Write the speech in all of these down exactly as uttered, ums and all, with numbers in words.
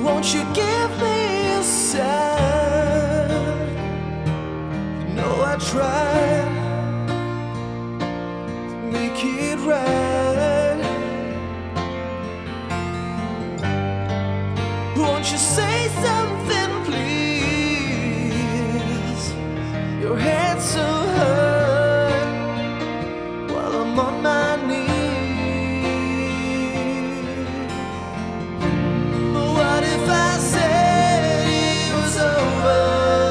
Won't you give me a sign? No, I tried to make it right. Won't you say something, please? Your head's so high while I'm on my knees. What if I said it was over?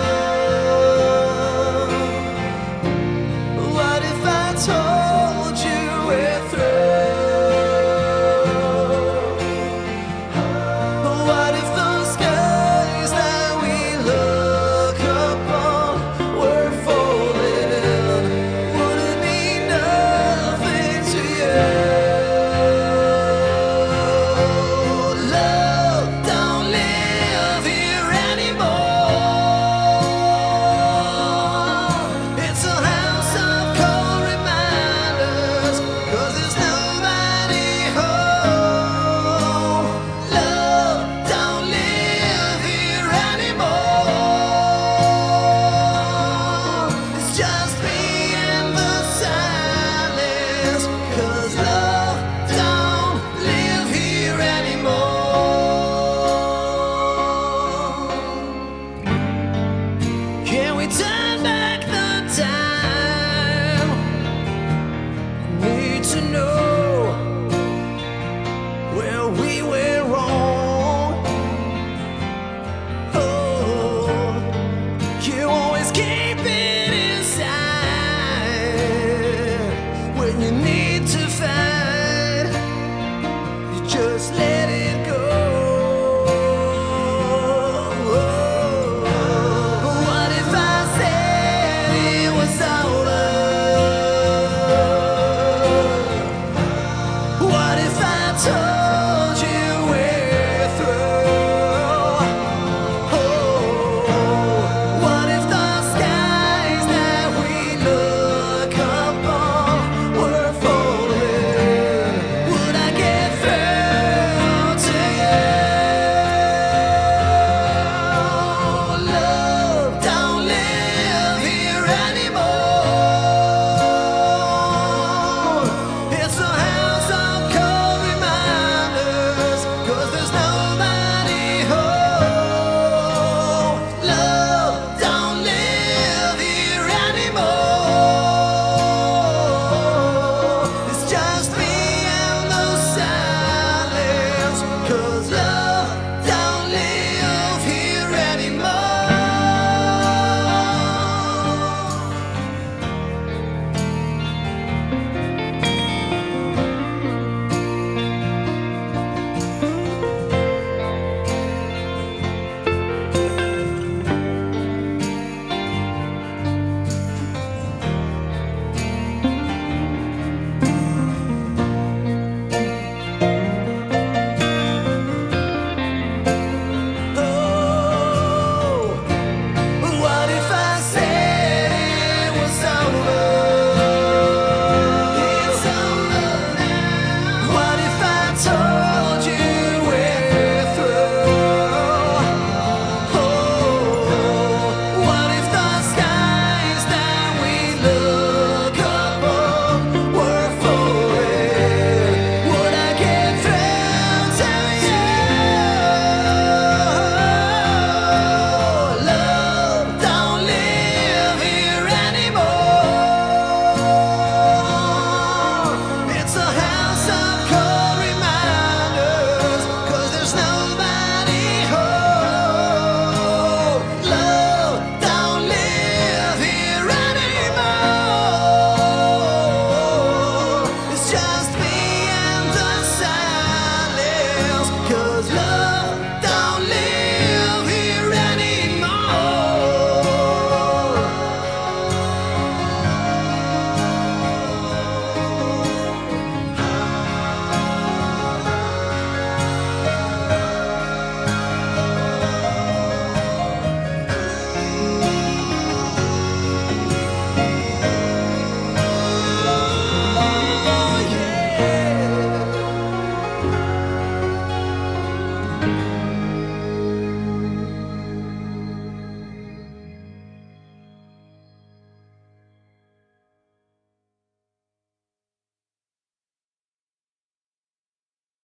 What if I told you we're through? What if those skies that we look upon were falling? Would it mean nothing to you? Love don't live here anymore. It's a house of cold reminders, 'cause there's nobody home. Love don't live here anymore. It's just me and the silence, 'cause love don't live here anymore. Can we turn back the time? Need to know where we were